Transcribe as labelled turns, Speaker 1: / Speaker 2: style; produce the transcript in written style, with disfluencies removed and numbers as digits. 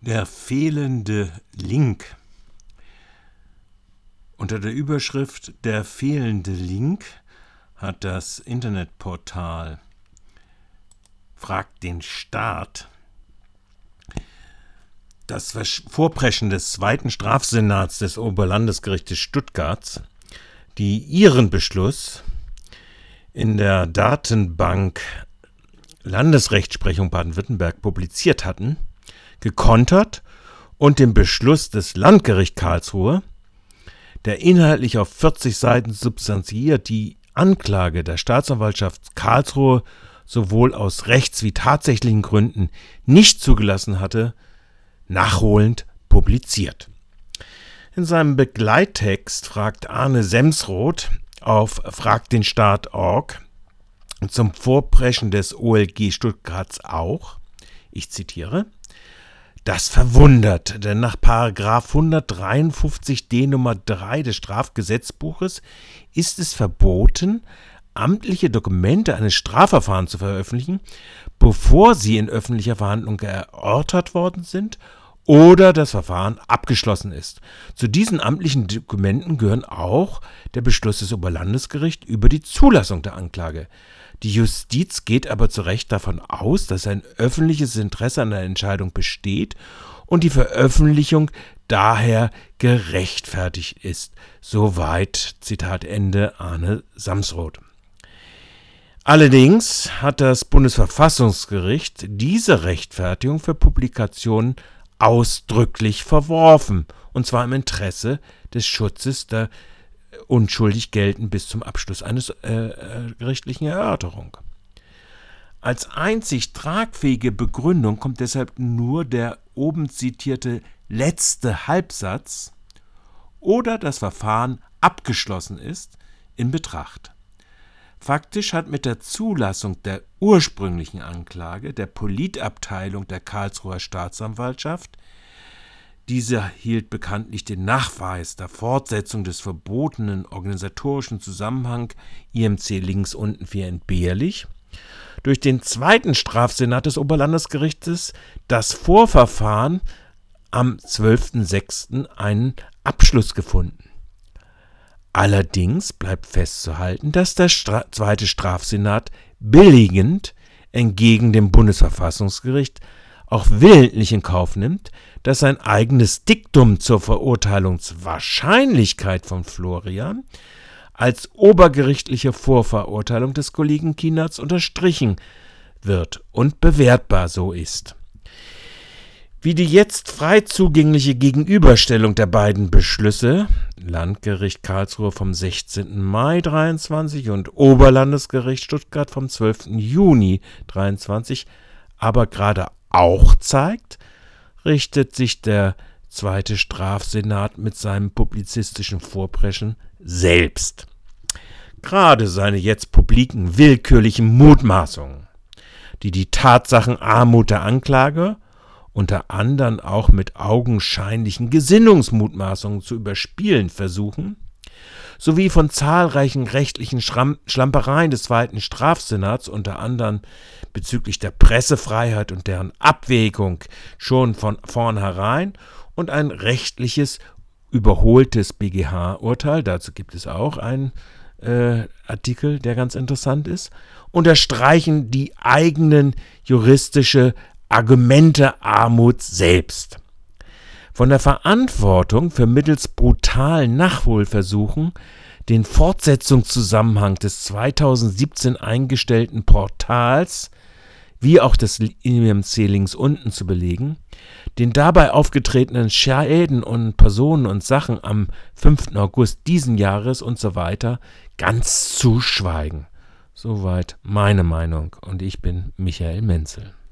Speaker 1: Der fehlende Link. Unter der Überschrift Der fehlende Link hat das Internetportal Fragt den Staat das Vorpreschen des zweiten Strafsenats des Oberlandesgerichtes Stuttgarts, die ihren Beschluss in der Datenbank Landesrechtsprechung Baden-Württemberg publiziert hatten, gekontert und den Beschluss des Landgerichts Karlsruhe, der inhaltlich auf 40 Seiten substanziiert die Anklage der Staatsanwaltschaft Karlsruhe sowohl aus rechts- wie tatsächlichen Gründen nicht zugelassen hatte, nachholend publiziert. In seinem Begleittext fragt Arne Semsroth auf fragtdenstaat.org zum Vorpreschen des OLG Stuttgarts auch, ich zitiere, das verwundert, denn nach § 153d Nummer 3 des Strafgesetzbuches ist es verboten, amtliche Dokumente eines Strafverfahrens zu veröffentlichen, bevor sie in öffentlicher Verhandlung erörtert worden sind oder das Verfahren abgeschlossen ist. Zu diesen amtlichen Dokumenten gehören auch der Beschluss des Oberlandesgerichts über die Zulassung der Anklage. Die Justiz geht aber zu Recht davon aus, dass ein öffentliches Interesse an der Entscheidung besteht und die Veröffentlichung daher gerechtfertigt ist. Soweit, Zitat Ende, Arne Semsroth. Allerdings hat das Bundesverfassungsgericht diese Rechtfertigung für Publikationen ausdrücklich verworfen, und zwar im Interesse des Schutzes der unschuldig gelten bis zum Abschluss eines gerichtlichen Erörterung. Als einzig tragfähige Begründung kommt deshalb nur der oben zitierte letzte Halbsatz oder das Verfahren abgeschlossen ist in Betracht. Faktisch hat mit der Zulassung der ursprünglichen Anklage der Politabteilung der Karlsruher Staatsanwaltschaft, diese hielt bekanntlich den Nachweis der Fortsetzung des verbotenen organisatorischen Zusammenhangs IMC links unten für entbehrlich, durch den zweiten Strafsenat des Oberlandesgerichtes das Vorverfahren am 12.06. einen Abschluss gefunden. Allerdings bleibt festzuhalten, dass der zweite Strafsenat billigend entgegen dem Bundesverfassungsgericht auch willentlich in Kauf nimmt, dass sein eigenes Diktum zur Verurteilungswahrscheinlichkeit von Florian als obergerichtliche Vorverurteilung des Kollegen Kienatz unterstrichen wird und bewertbar so ist. Wie die jetzt frei zugängliche Gegenüberstellung der beiden Beschlüsse, Landgericht Karlsruhe vom 16. Mai 23 und Oberlandesgericht Stuttgart vom 12. Juni 23, aber gerade auch zeigt, richtet sich der zweite Strafsenat mit seinem publizistischen Vorpreschen selbst. Gerade seine jetzt publiken willkürlichen Mutmaßungen, die die Tatsachenarmut der Anklage unter anderem auch mit augenscheinlichen Gesinnungsmutmaßungen zu überspielen versuchen, sowie von zahlreichen rechtlichen Schlampereien des zweiten Strafsenats, unter anderem bezüglich der Pressefreiheit und deren Abwägung schon von vornherein und ein rechtliches, überholtes BGH-Urteil, dazu gibt es auch einen Artikel, der ganz interessant ist, unterstreichen die eigenen juristische Argumentearmut selbst. Von der Verantwortung für mittels brutalen Nachholversuchen den Fortsetzungszusammenhang des 2017 eingestellten Portals wie auch des IMC links unten zu belegen, den dabei aufgetretenen Schäden und Personen und Sachen am 5. August diesen Jahres und so weiter ganz zu schweigen. Soweit meine Meinung und ich bin Michael Menzel.